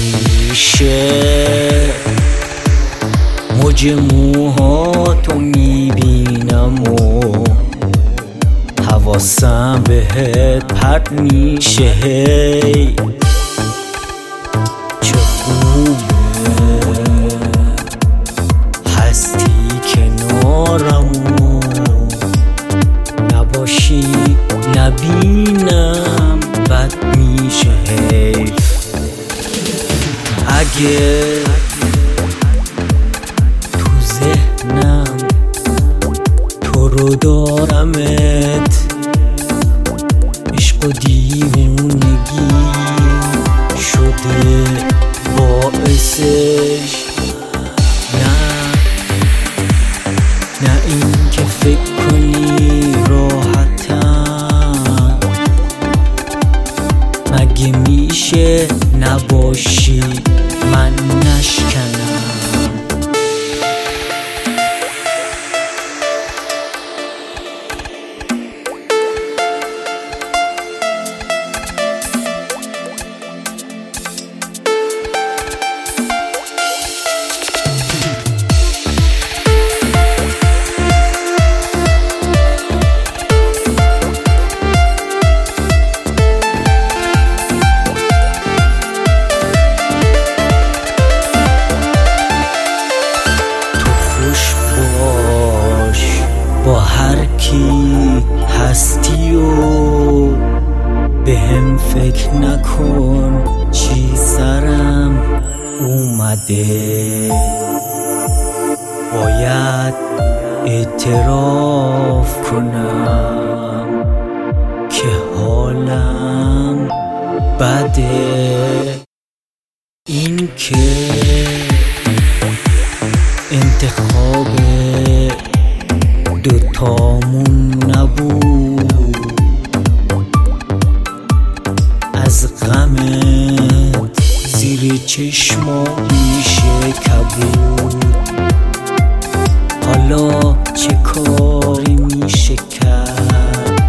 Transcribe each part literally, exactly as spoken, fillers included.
همیشه موج موهاتو میبینم و حواسم بهت پرت میشه. هی چه خوبه هستی کنارم و نباشی نبینم بد میشه. حیف اگه تو ذهنم تو رو دارمت، عشق و دیوونگی شده باعثش. نه نه این که فکر کنی راحتم، مگه میشه نباشی من نشکنم. با هر کی هستی و به هم فکر نکن چی سرم اومده. باید اعتراف کنم که حالم بده. این که انتخاب دوتامون نبود، از غمت زیر چشمایی شکبود. حالا چه کاری میشه کرد؟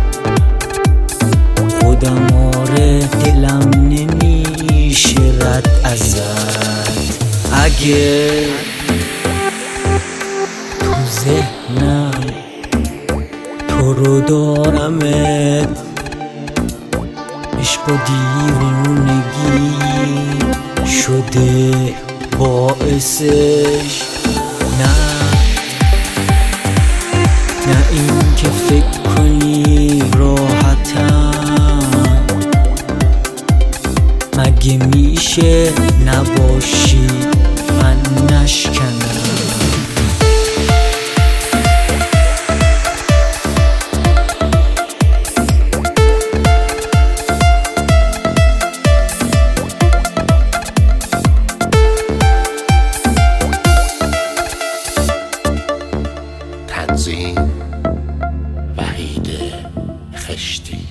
خودم آره دلم نمیشه رد ازت. اگه تو ذهنم تو رو دارمت، عشق و دیوونگی شده باعثش. نه نه این که فکر کنی راحتم، مگه میشه نباشی من نشکنم. تنظیم وحید خشتی.